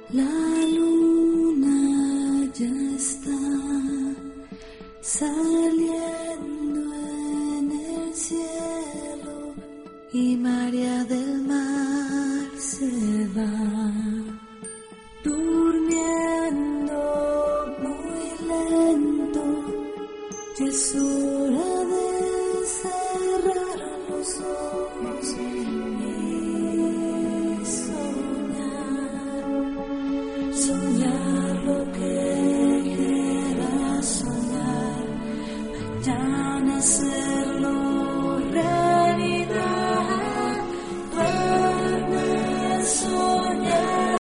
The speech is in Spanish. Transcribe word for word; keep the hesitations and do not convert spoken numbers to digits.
La luna ya está saliendo en el cielo y María del Mar se va.